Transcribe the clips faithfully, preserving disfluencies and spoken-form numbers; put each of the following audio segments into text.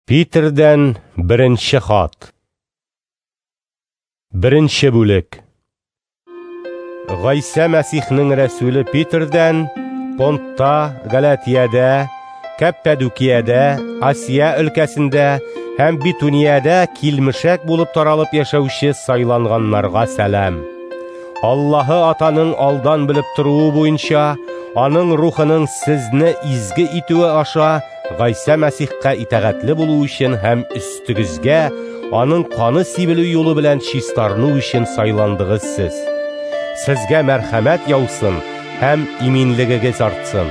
Питердән беренче хат. Беренче бүлек. Гайса Мәсихнең рәсүле Питердән Понтта, Галатиядә, Каппадокиядә, Асия өлкәсендә һәм Битуниядә килмешәк булып таралып яшәүче сайланганнарга сәлам. Аллаһы Атаның алдан белеп торуы буенча, аның рухының сезне изге итүе аша Гайса Мәсихкә итәгатьле булу өчен һәм өстегезгә аның каны сибелү юлы белән чистарыну өчен сайландыгыз сез. Сезгә мәрхәмәт яусын һәм иминлегегез артсын.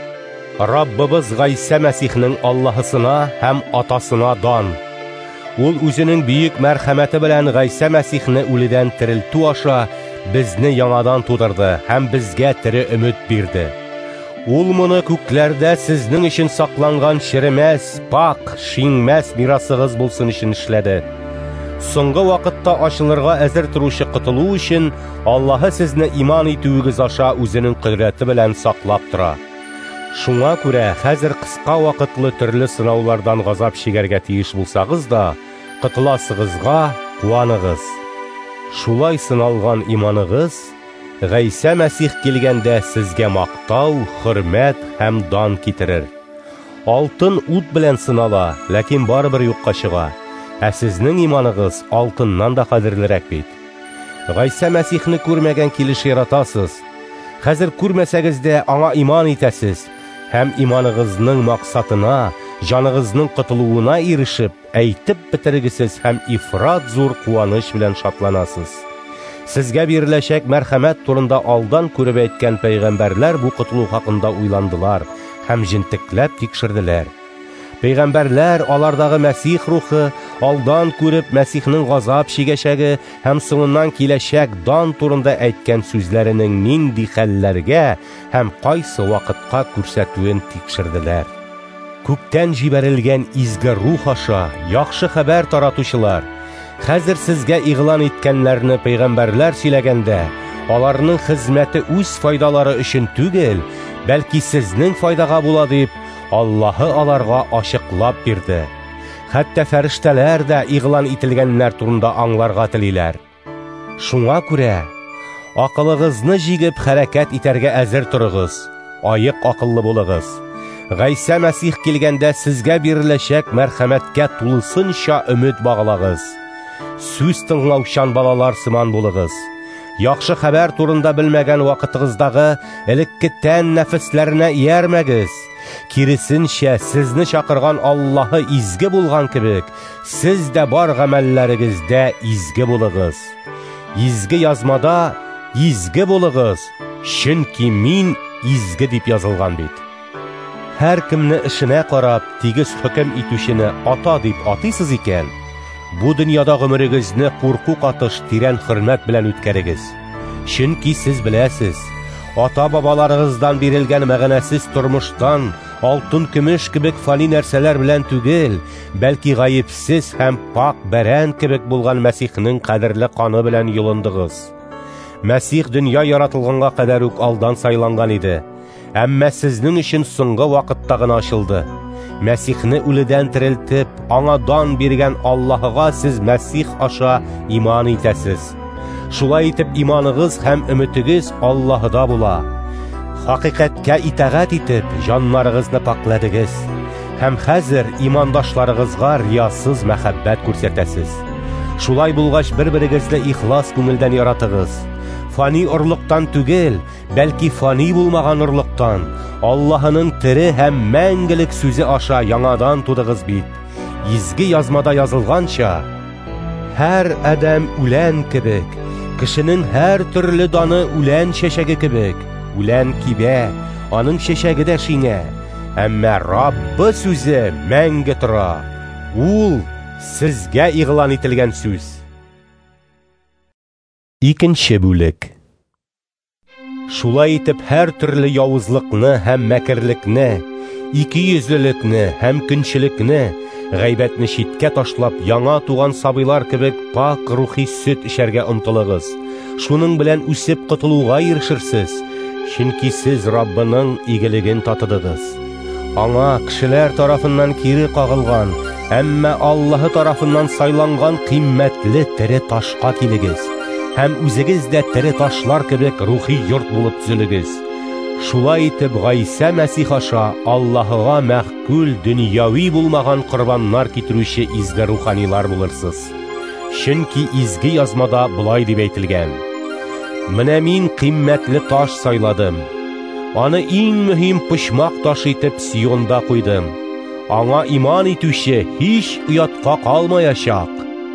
Раббыбыз Гайса Мәсихнең Аллаһысына һәм Атасына дан. Ул үзенең бөек мәрхәмәте белән Гайса Мәсихне үледән терелтү аша безне яңадан тудырды һәм безгә тере өмет бирде. Ул моны күкләрдә сезнең өчен сакланган шеремәс, пак, шинмәс мирасыгыз булсын өчен эшләде. Соңгы вакытта ачылырга әзер торучы котылу өчен Аллаһы сезне иман итүегез аша үзенең кудрәте белән саклап тора. Шуңа күрә хәзер кыска вакытлы төрле сынаулардан газап чигәргә тиеш булсагыз да, котыласыгызга куаныгыз. Шулай сыналган иманыгыз Гайса Мәсих килгәндә сезгә мактау, хөрмәт һәм дан китерер. Алтын ут белән сынала, ләкин барыбер юкка чыга. Ә сезнең иманыгыз алтыннан да кадерлерәк бит. Гайса Мәсихне күрмәгән килеш яратасыз. Хәзер күрмәсәгез дә аңа иман итәсез һәм иманыгызның максатына, җаныгызның котылуына ирешеп, әйтеп бетерегез һәм ифрат зур куаныч белән шатланасыз. Сезгә биреләчәк мәрхәмәт турында алдан күреп әйткән пәйгамбәрләр бу котылу хакында уйландылар һәм җентекләп тикшерделәр. Пәйгамбәрләр алардагы Мәсих рухы, алдан күреп Мәсихнең газап чигәчәге һәм соңыннан киләчәк дан турында әйткән сүзләренең нинди хәлләргә һәм кайсы вакытка күрсәтүен тикшерделәр. Күктән җибәрелгән изге рух аша яхшы хәбәр таратучылар, хәзер сезгә игълан иткәннәрне пәйгамбәрләр сөйләгәндә, аларның хезмәте үз файдалары өчен түгел, бәлки сезнең файдага була дип, Аллаһы аларга ачыклап бирде. Хәтта фәрештәләр дә игълан ителгәннәр турында аңларга телиләр. Шуңа күрә акылыгызны җигеп хәрәкәт итәргә әзер торыгыз, аек акыллы булыгыз. Гайса Мәсих килгәндә сезгә биреләчәк мәрхәмәткә тулысынча өмет баглагыз. Сүз тыңлаучан балалар сыман булыгыз. Яхшы хәбәр турында белмәгән вакытыгыздагы элекке тән нәфесләренә иярмәгез. Киресенчә, сезне чакырган Аллаһы изге булган кебек, сез дә бар гамәлләрегездә изге булыгыз. Изге язмада изге булыгыз, чөнки мин изге дип язылган бит. Һәр кемне эшенә карап, тигез хөкем итүчене ата дип атыйсыз икән, бу дөньяда гомерегезне курку катыш тирән хөрмәт белән үткәрегез. Чөнки сез беләсез, ата-бабаларыгыздан бирелгән мәгънәсез тормыштан алтын, көмеш кебек фани нәрсәләр белән түгел, бәлки гаепсез һәм пак бәрән кебек булган Мәсихнең кадерле каны белән юлындыгыз. Мәсих дөнья яратылганга кадәр үк алдан сайланган иде, әмма сезнең өчен соңгы вакытта гына ачылды. Мәсихне үледән терелтеп, аңа дан биргән Аллаһыга сез Мәсих аша иман итәсез. Шулай итеп иманыгыз һәм өметегез Аллаһыда була. Хакыйкатькә итагать итеп, җаннарыгызны пакладыгыз һәм хәзер имандашларыгызга риясыз мәхәббәт күрсәтәсез. Шулай булгач, бер-берегезне ихлас күңелдән яратыгыз. Фани орлыктан түгел, бәлки фани булмаган орлыктан, Аллаһының тере һәм мәңгелек сүзе аша яңадан тудыгыз бит. Изге язмада язылганча, һәр адәм үлән кебек, кешенең һәр төрле даны үлән чәчәге кебек, үлән кибә, аның чәчәге дә шиңә, әмма Раббы сүзе мәңге тора. Ул сезгә игълан ителгән сүз. Икенче бүлек. Шулай итеп һәр төрле явызлыкны һәм мәкерлекне, икейөзлелекне һәм көнчелекне, гайбәтне читкә ташлап, яңа туган сабыйлар кебек пак рухи сөт эчәргә омтылыгыз. Шуның белән үсеп котылуга ирешерсез, чөнки сез Раббының игелеген татыдыгыз. Аңа кешеләр тарафыннан кире кагылган әмма Аллаһы тарафыннан сайланган кыйммәтле тере ташка килегез, һәм үзегез дә тере ташлар кебек рухи йорт булып төзелегез. Шулай итеп, Гайса Мәсих аша Аллаһыга мәхкүл дөньяви булмаган корбаннар китерүче изге руханилар булырсыз. Чөнки изге язмада булай дип әйтелгән: «Менә мин кыйммәтле таш сайладым. Аны иң мөһим почмак ташы итеп Сионда куйдым. Аңа иман итүче һич уятка калмаячак».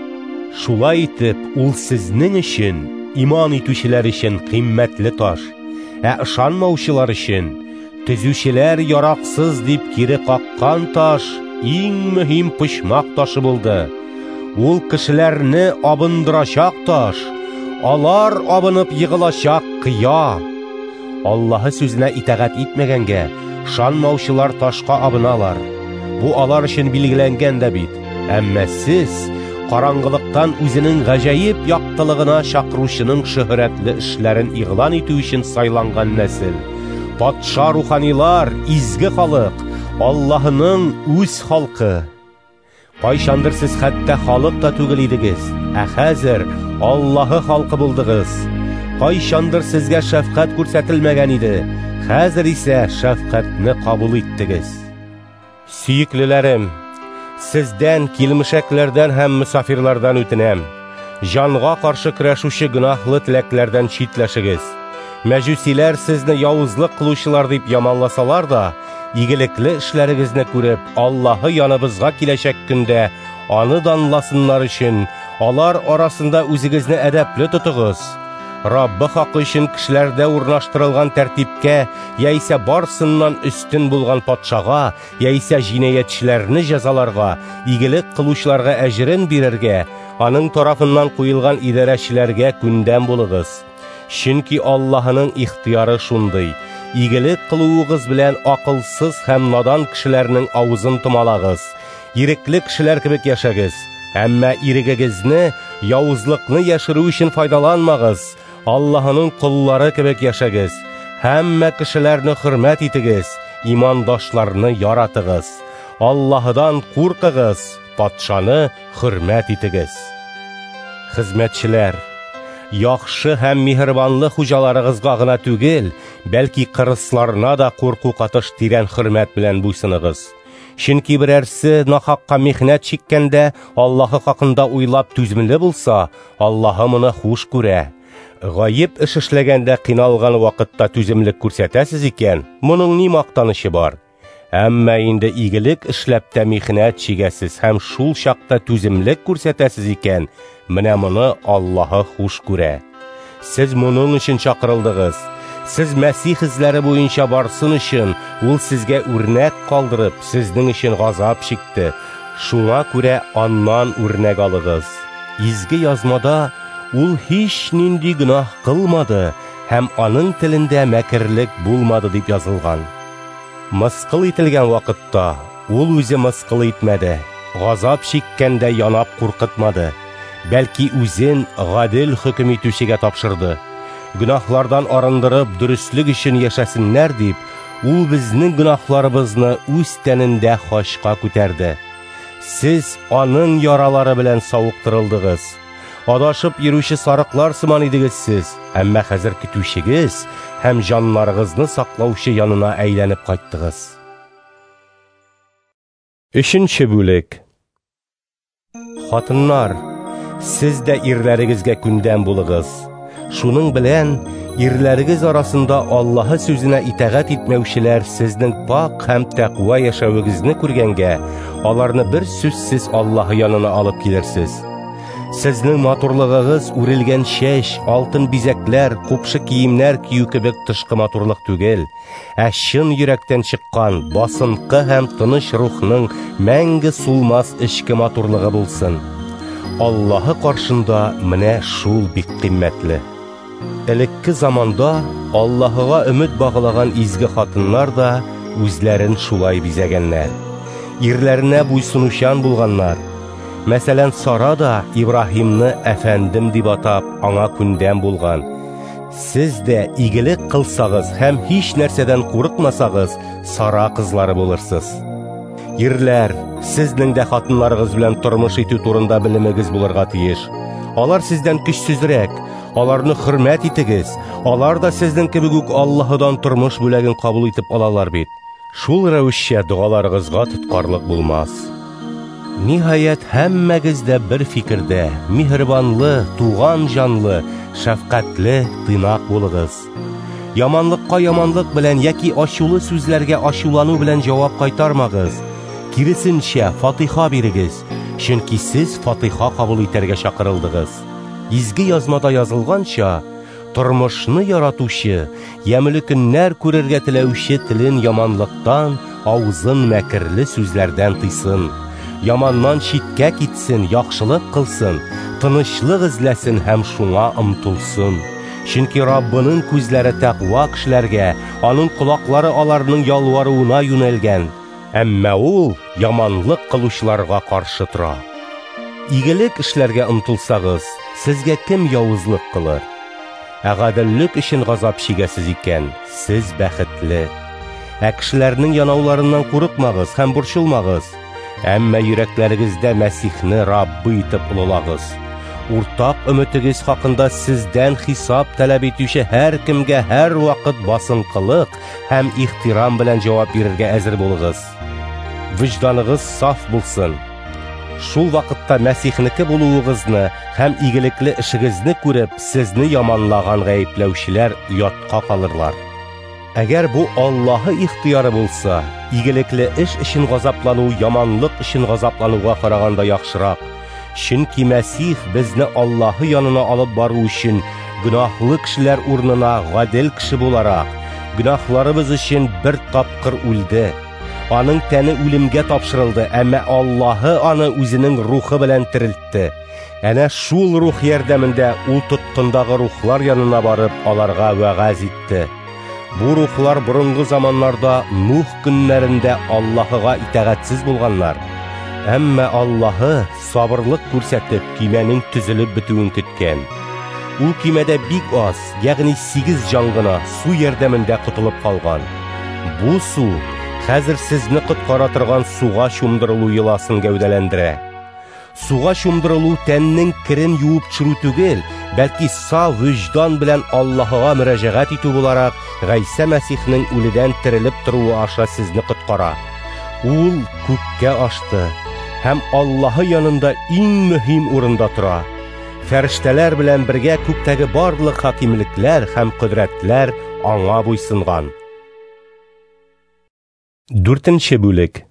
Шулай итеп, ул сезнең өчен, иман итүчеләр өчен кыйммәтле таш, ә ышанмаучылар өчен, төзүчеләр яраксыз дип кире каккан таш иң мөһим почмак ташы булды. Ул кешеләрне абындырачак таш, алар абынып егылачак кыя. Аллаһы сүзенә итәгать итмәгәнгә, шанмаучылар ташка абыналар. Бу алар өчен билгеләнгән дә бит. Әмма сез караңгылыктан үзенең гаҗәеп яктылыгына чакыручының шөһрәтле эшләрен игълан итү өчен сайланган нәсел, патша руханилар, изге халык, Аллаһының үз халкы. Кайчандыр сез хәтта халык та түгел идегез, ә хәзер Аллаһы халкы булдыгыз. Кайчандыр сезгә шәфкать күрсәтелмәгән иде, хәзер исә шәфкатьне кабул иттегез. Сөеклеләрем, сездән, килмешәкләрдән һәм мусафирлардан үтенәм. Җанга каршы көрәшүче гөнаһлы теләкләрдән читләшегез. Мәҗүсиләр сезне явызлык кылучылар дип яманласалар да, игелекле эшләрегезне күреп, Аллаһы яныбызга киләчәк көндә аны данласыннар өчен, алар арасында үзегезне әдәпле тотыгыз. Раббы хакы өчен кешеләрдә урнаштырылган тәртипкә, яисә барсыннан өстен булган патшага, яисә җинаятьчеләрне җәзаларга, игелек кылучыларга әҗрен бирергә, аның тарафыннан куелган идарәчеләргә күндәм булыгыз. Чөнки Аллаһының ихтыяры шундый: игелек кылуыгыз белән акылсыз һәм надан кешеләрнең авызын томалагыз. Ирекле кешеләр кебек яшәгез, әмма ирегегезне, явызлыкны яшерү өчен файдаланмагыз. Аллаһының куллары кебек яшәгез. Һәммә кешеләрне хөрмәт итегез, имандашларны яратыгыз. Аллаһыдан куркыгыз, патшаны хөрмәт итегез. Хезмәтчеләр, яхшы һәм миһербанлы хуҗаларыгызга гына түгел, бәлки кырысларына да курку катыш тирән хөрмәт белән буйсыныгыз. Чөнки берәрсе нахакка михнәт чиккәндә, Аллаһы хакында уйлап түземле булса, Аллаһы моны хуш күрә. Гаеп эш эшләгәндә кыйналган вакытта түземлек күрсәтәсез икән, моның ни мактанышы бар? Әмма инде игелек эшләп тә михнәт чигәсез һәм шул чакта түземлек күрсәтәсез икән, менә моны Аллаһы хуш күрә. Сез моның өчен чакырылдыгыз. Сез Мәсих эзләре буенча барсын өчен, ул сезгә үрнәк калдырып, сезнең өчен газап чикте. Шуңа күрә аннан үрнәк алыгыз. Изге язмада ул һич нинди гөнаһ кылмады һәм аның телендә мәкерлек булмады дип язылган. Мыскыл ителгән вакытта ул үзе мыскыл итмәде, газап чиккәндә янап куркытмады, бәлки үзен гадел хөкем итүчегә тапшырды. Гөнаһлардан арындырып, дөрестлек өчен яшәсеннәр дип, ул безнең гөнаһларыбызны үз тәнендә хашка күтәрде. Сез аның яралары белән савыктырылдыгыз. Адашып йөрүче сарыклар сыман идегез сез, әмма хәзер көтүчегез һәм җаннарыгызны саклаучы янына әйләнеп кайттыгыз. Өченче бүлек. Хатыннар, сез дә ирләрегезгә күндәм булыгыз. Шуның белән ирләрегез арасында Аллаһы сүзенә итәгать итмәүчеләр сезнең пак һәм тәкъва яшәвегезне күргәнгә, аларны бер сүзсез Аллаһы янына алып килерсез. Сезнең матурлыгыгыз үрелгән чәч, алтын бизәкләр, купшы киемнәр кию кебек тышкы матурлык түгел, ә чын йөрәктән чыккан, басынкы һәм тыныч рухның мәңге сулмас эчке матурлыгы булсын. Аллаһы каршында менә шул бик кыйммәтле. Элекке заманда Аллаһыга өмет багылаган изге хатыннар да үзләрен шулай бизәгәннәр. Ирләренә буйсынучан булганнар. Мәсәлән, Сара да Ибраһимны әфәндем дип атап, аңа күндәм булган. Сез дә игелек кылсагыз һәм һич нәрсәдән курыкмасагыз, Сара кызлары булырсыз. Ирләр, Сезнең дә хатыннарыгыз белән тормыш итү турында белемегез булырга тиеш. Алар сездән көчсезрәк, аларны хөрмәт итегез. Алар да сезнең кебек үк Аллаһыдан тормыш бүләген кабул итеп алалар бит. Шул рәвешчә дуаларыгызга тоткарлык булмас. Ниһаять, һәммәгез дә бер фикердә, миһербанлы, туган җанлы, шәфкатьле, тыйнак булыгыз. Яманлыкка яманлык белән яки ачулы сүзләргә ачулану белән җавап кайтармагыз. Киресенчә, фатиха бирегез, чөнки сез фатиха кабул итәргә чакырылдыгыз. Изге язмада язылганча, тормышны яратучы, ямьле көннәр күрергә теләүче телен яманлыктан, авызын мәкерле сүзләрдән тыйсын. Яманнан читкә китсен, яхшылык кылсын, тынычлык эзләсен һәм шуңа омтылсын. Чөнки Раббының күзләре тәкъва кешеләргә, аның колаклары аларның ялваруына юнәлгән. Әмма ул яманлык кылучыларга каршы тора. Игелек эшләргә омтылсагыз, сезгә кем явызлык кылыр? Ә гаделлек өчен газап чигәсез икән, сез бәхетле. Ә кешеләрнең янауларыннан курыкмагыз һәм борчылмагыз. Әмма йөрәкләрегездә Мәсихне Раббы итеп улылагыз. Уртак өметегез хакында сездән хисап таләп итүче һәр кемгә һәр вакыт басынкылык һәм ихтирам белән җавап бирергә әзер булыгыз. Вөҗданыгыз саф булсын. Шул вакытта Мәсихнеке булуыгызны һәм игелекле эшегезне күреп, сезне яманлаган гаепләүчеләр оятка калырлар. Әгәр бу Аллаһы ихтыяры булса, игелекле эш өчен газаплану яманлык өчен газаплануга караганда яхшырак. Чөнки Мәсих безне Аллаһы янына алып бару өчен гөнаһлы кешеләр урынына гадел кеше буларак, гөнаһларыбыз өчен бер тапкыр үлде. Аның тәне үлемгә тапшырылды, әмма Аллаһы аны үзенең рухы белән терелтте. Әнә шул рух ярдәмендә ул тоткындагы рухлар янына барып, аларга вәгазь итте. Бу рухлар борынгы заманнарда Нух көннәрендә Аллаһыга итәгатьсез булганнар. Әмма Аллаһы сабырлык күрсәтеп, кимәнең төзелеп бетүен көткән. Ул кимәдә бик аз, ягъни сигез җан гына су ярдәмендә кутылып калган. Бу су хәзер сезне коткара торган суга чумдырылу йоласын гәүдәләндерә. Суга чумдырылу тәннең кирен юып төшерү түгел, бәлки саф вөҗдан белән Аллаһыга мөрәҗәгать итү буларак, Гайса Мәсихнең үледән терелеп торуы аша сезне коткара. Ул күккә ашты һәм Аллаһы янында иң мөһим урында тора. Фәрештәләр белән бергә күктәге барлык хакимлекләр һәм кодрәтләр аңа буйсынган. Дүртенче бүлек.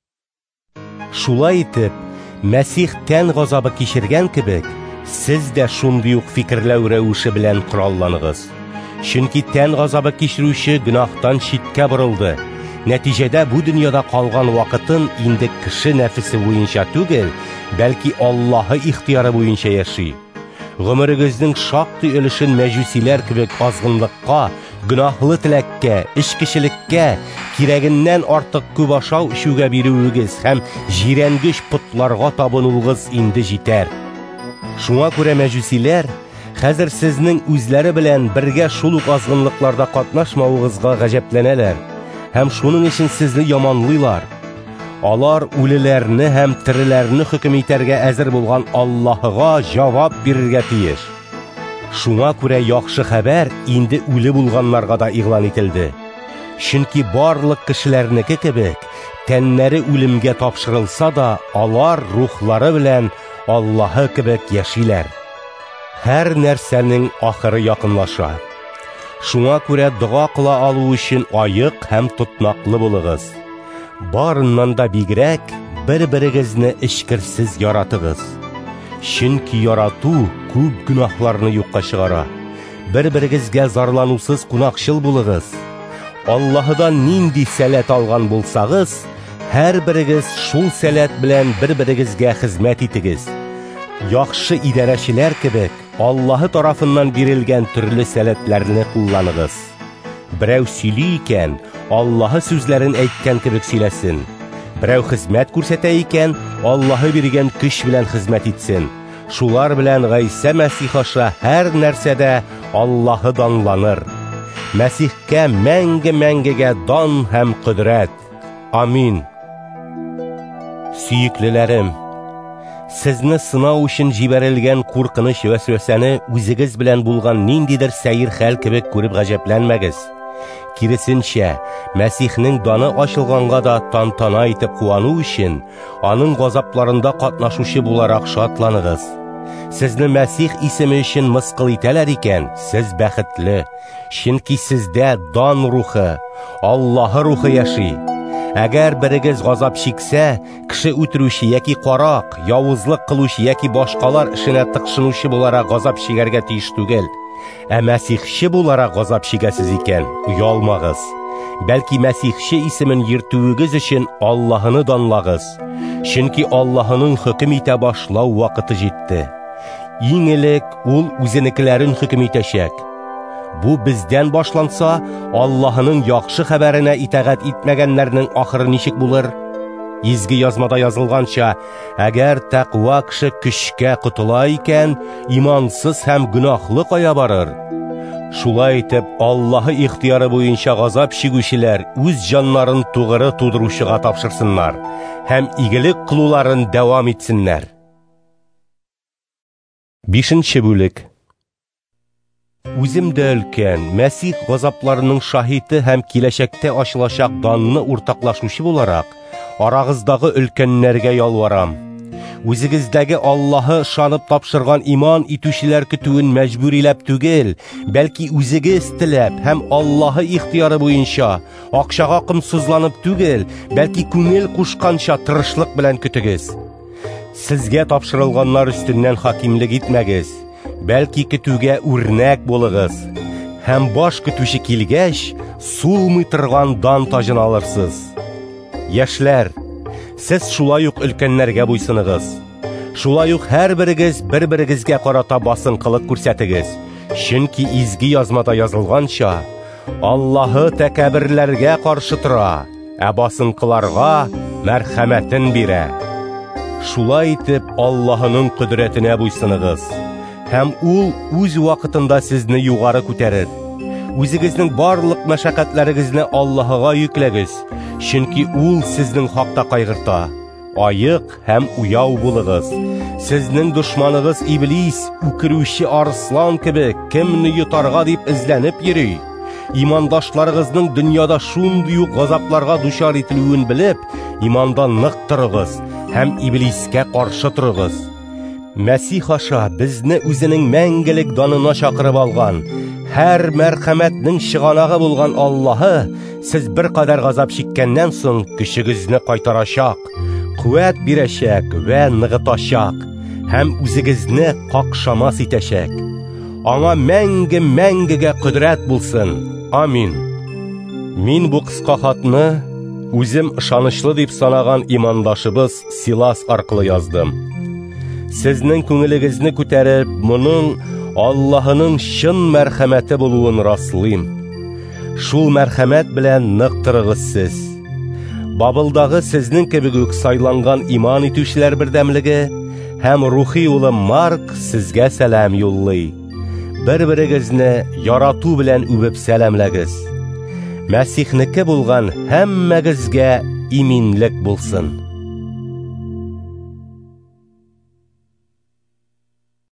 Шулай итеп, Мәсих тән газабы кичергән кебек, сез дә шундый ук фикерләү рәвеше белән коралланыгыз. Чөнки тән газабы кичерүче гөнаһтан читкә борылды. Нәтиҗәдә бу дөньяда калган вакытын инде кеше нәфесе буенча түгел, бәлки Аллаһы ихтыяры буенча яши. Гомерегезнең шактый өлешен мәҗүсиләр кебек азгынлыкка, гөнаһлы теләккә, эчкечелеккә, кирәгеннән артык күп ашау эчүгә бирүегез һәм җирәнгеч путларга табынуыгыз инде җитәр. Шуңа күрә мәҗүсиләр хәзер сезнең үзләре белән бергә шул ук азгынлыкларда катнашмавыгызга гаҗәпләнәләр һәм шуның өчен сезне яманлыйлар. Алар үлеләрне һәм тереләрне хөкем итәргә әзер булган Аллаһыга җавап бирергә тиеш. Шуңа күрә яхшы хәбәр инде үле булганнарга да игълан ителде. Чөнки барлык кешеләрнеке кебек, тәннәре үлемгә тапшырылса да, алар рухлары белән Аллаһы кебек яшиләр. Һәр нәрсәнең ахыры якынлаша. Шуңа күрә дуа кыла алу өчен аек һәм тотнаклы булыгыз. Барыннан да бигрәк бер-берегезне эчкерсез яратыгыз. Чөнки ярату күп гөнаһларны юкка чыгара. Бер-берегезгә зарланусыз кунакчыл булыгыз. Аллаһыдан нинди сәләт алган булсагыз, һәр берегез шул сәләт белән бер-берегезгә хезмәт итегез. Яхшы идарәчеләр кебек, Аллаһы тарафыннан бирелгән төрле сәләтләрне кулланыгыз. Берәү сөйли икән, Аллаһы сүзләрен әйткән кебек сөйләсен. Берәү хезмәт күрсәтә икән, Аллаһы биргән көч белән хезмәт итсен. Шулар белән Гайса Мәсих аша һәр нәрсәдә Аллаһы данланыр. Мәсихкә мәңге-мәңгегә дан һәм кодрәт. Амин. Сөйеклеләрем, сезне сынау өчен җибәрелгән куркыныч вәсвәсәне үзегез белән булган ниндидер сәер хәл кебек күреп гаҗәпләнмәгез. Киресенчә, Мәсихнең даны ачылганга да тантана итеп куану өчен, аның газапларында катнашучы буларак шатланыгыз. Сезне Мәсих исеме өчен мыскыл итәләр икән, сез бәхетле, чөнки сездә дан рухы, Аллаһы рухы яши. Әгәр берегез газап чиксә, кеше үтерүче яки карак, явызлык кылучы яки башкалар эшенә тыкшынучы буларак газап чигәргә тиеш түгел. Ә Мәсихче буларак газап чигәсез икән, уялмагыз. Бәлки Мәсихче исемен йөртүегез өчен Аллаһыны данлагыз. Чөнки Аллаһының хөкем итә башлау вакыты җитте. Иң элек ул үзенекеләрен хөкем итәчәк. Бу бездән башланса, Аллаһының яхшы хәбәренә итәгать итмәгәннәрнең ахыры ничек булыр? Изге язмада язылганча, әгәр тәкъва кеше көчкә котыла икән, имансыз һәм гөнаһлы кая барыр? Шулай итеп, Аллаһы ихтияры буенча газап чигүчеләр үз җаннарын тугры тудыручыга тапшырсыннар һәм игелек кылуларын дәвам итсеннәр. Бишенче бүлек. Үзем дә өлкән, Мәсих газапларының шаһиты һәм киләчәктә ачылачак данны уртаклашучы буларак, арагыздагы өлкәннәргә ялварам. Үзегездәге Аллаһы шанып тапшырган иман итүчеләр көтүен мәҗбүриләп түгел, бәлки үзегез теләп һәм Аллаһы ихтияры буенча, акчага кымсызланып түгел, бәлки күңел кушканча тырышлык белән көтегез. Сезгә тапшырылганнар өстеннән хакимлек итмәгез, бәлки көтүгә үрнәк булыгыз, һәм баш көтүче килгәч, сулмый торган дан тажын алырсыз. Яшьләр, сез шулай ук өлкәннәргә буйсыныгыз. Шулай ук һәрберегез бер-берегезгә карата басынкылык күрсәтегез, чөнки изге язмада язылганча, Аллаһы тәкәбирләргә каршы тора, ә басынкыларга мәрхәмәтен бирә. Шулай итеп, Аллаһының көдрәтенә буйсыныгыз, һәм ул үз вакытында сезне югары күтәрер. Үзегезнең барлык мәшәкатьләрегезне Аллаһыга йөкләгез, чөнки ул сезнең хакта кайгырта. Аек һәм уяу булыгыз. Сезнең дошманыгыз Иблис, үкерүче арыслан кебек, кемне йотарга дип эзләнеп йөри. Имандашларыгызның дөньяда шундый ук газапларга дучар ителүен белеп, имандан нык торыгыз һәм Иблискә каршы торыгыз. Мәсих аша безне үзенең мәңгелек данына чакырып алган, һәр мәрхәмәтнең чыганагы булган Аллаһы, сез бер кадәр газап чиккәннән соң көчегезне кайтарачак, куәт бирәчәк вә ныгытачак, һәм үзегезне какшамас итәчәк. Аңа мәңге-мәңгегә кодрәт булсын. Амин. Мин бу кыска хатны үзем ышанычлы дип санаган имандашыбыз Силас аркылы яздым. Сезнең күңелегезне күтәреп, моның Аллаһының чын мәрхәмәте булуын раслыйм. Шул мәрхәмәт белән нык торыгыз сез. Бабылдагы сезнең кебек үк сайланган иман итүчеләр бердәмлеге һәм рухи улы Марк сезгә сәлам юллый. Бер-берегезне ярату белән үбеп сәламләгез. Мәсихнеке булган һәммәгезгә иминлек булсын.